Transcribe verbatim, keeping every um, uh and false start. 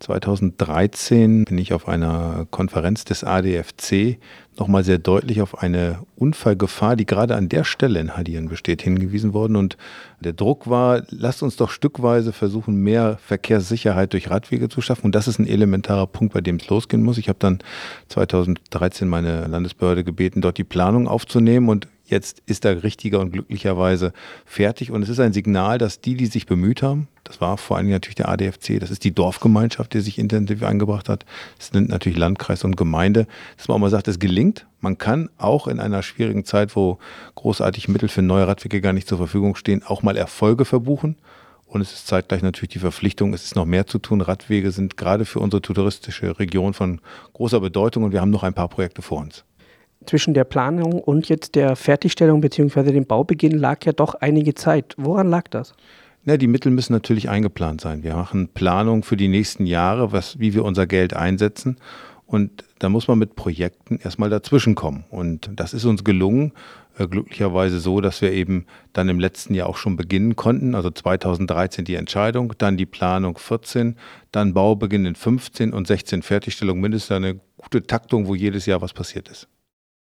zweitausenddreizehn bin ich auf einer Konferenz des A D F C nochmal sehr deutlich auf eine Unfallgefahr, die gerade an der Stelle in Hadien besteht, hingewiesen worden. Und der Druck war, lasst uns doch stückweise versuchen, mehr Verkehrssicherheit durch Radwege zu schaffen. Und das ist ein elementarer Punkt, bei dem es losgehen muss. Ich habe dann zweitausenddreizehn meine Landesbehörde gebeten, dort die Planung aufzunehmen, und jetzt ist er richtiger und glücklicherweise fertig. Und es ist ein Signal, dass die, die sich bemüht haben, das war vor allem natürlich der A D F C, das ist die Dorfgemeinschaft, die sich intensiv eingebracht hat. Es sind natürlich Landkreis und Gemeinde, dass man auch mal sagt, es gelingt. Man kann auch in einer schwierigen Zeit, wo großartige Mittel für neue Radwege gar nicht zur Verfügung stehen, auch mal Erfolge verbuchen. Und es ist zeitgleich natürlich die Verpflichtung, es ist noch mehr zu tun. Radwege sind gerade für unsere touristische Region von großer Bedeutung, und wir haben noch ein paar Projekte vor uns. Zwischen der Planung und jetzt der Fertigstellung bzw. dem Baubeginn lag ja doch einige Zeit. Woran lag das? Ja, die Mittel müssen natürlich eingeplant sein. Wir machen Planung für die nächsten Jahre, was, wie wir unser Geld einsetzen. Und da muss man mit Projekten erstmal dazwischen kommen. Und das ist uns gelungen, äh, glücklicherweise so, dass wir eben dann im letzten Jahr auch schon beginnen konnten. Also zweitausenddreizehn die Entscheidung, dann die Planung vierzehn, dann Baubeginn in fünfzehn und sechzehn Fertigstellung. Mindestens eine gute Taktung, wo jedes Jahr was passiert ist.